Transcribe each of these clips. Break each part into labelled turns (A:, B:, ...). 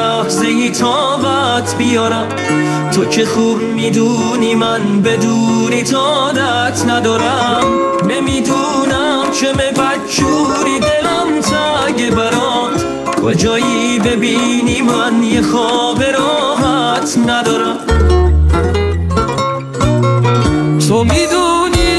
A: لحظه ای طاقت بیارم. تو که خوب میدونی من بدونی عادت ندارم. نمیدونم چه بدجوری دلم تنگه برات، کجایی ببینی من یه خواب راحت ندارم. تو میدونی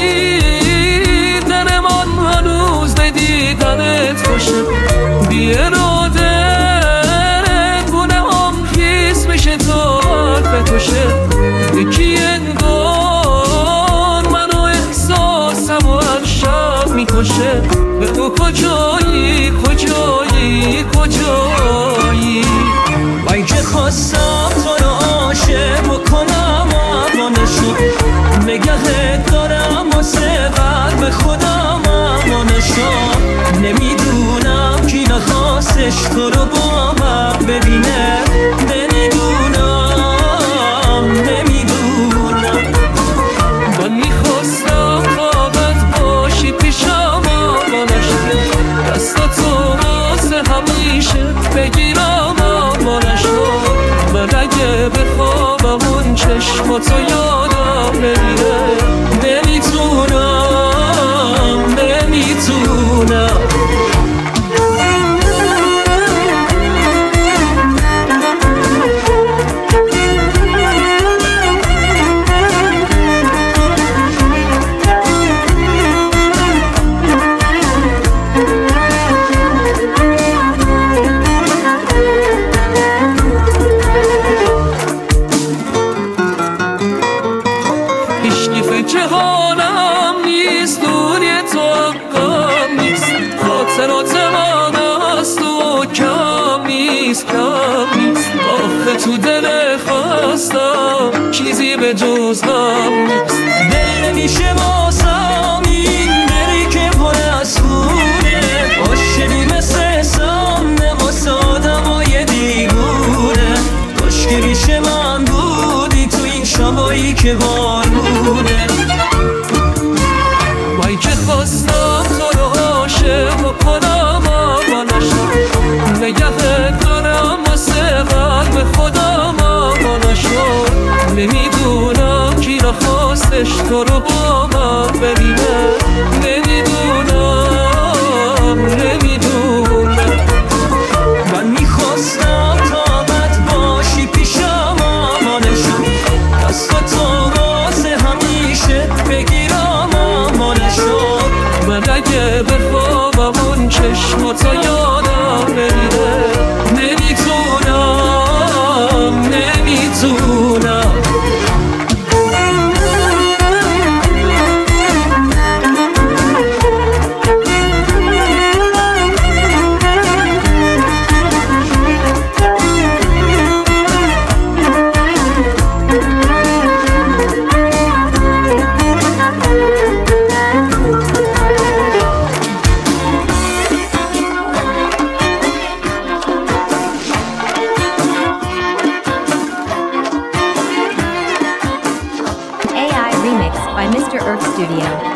A: دلمان هنوز ندیدنت خوشه، بی اراده گونه هم خیس میشه تا حرف توشه. یکی انگار منو احساسم و هر شب میکشه. به تو کجایی کجایی کجایی؟ من که خواستم تو رو عاشق بکنم اما نشد. نگهت دارم واسه قلب خودم اما نشد. نمیدونم کی نخواستش تو رو با من ببینه. نمیدونم من میخواستم فقط باشی پیشم اما نشد. دستاتو واسه همیشه بگیرم اما نشد. من اگه بخوابم اون چشماتو یادم نمیره. نمیتونم حالم نیست دوری تو غم نیست. خاطرات من از تو کم نیست کم نیست. آخه تو دل خواستم چیزی به جز غم نیست. دل نمیشه واسم این دلی که پر از خونه. عاشقی مثل سمنه واسه آدمای دیوونه. کاش که ریش من بودی تو این شبایی که بارونه. من که خواستم تو رو عاشق بکنم اما نشد. نگهت دارم واسه قلب خودم اما نشد. نمیدونم کی نخواستش تو رو با من ببینه. نمیدونم من میخواستم طاقت باشی پیشم اما نشد. دستاتو واسه همیشه بگیرم اما نشد. من اگه بخوابم اون چشماتو یادم نمیره. نمیتونم
B: By Mr. Earth Studio.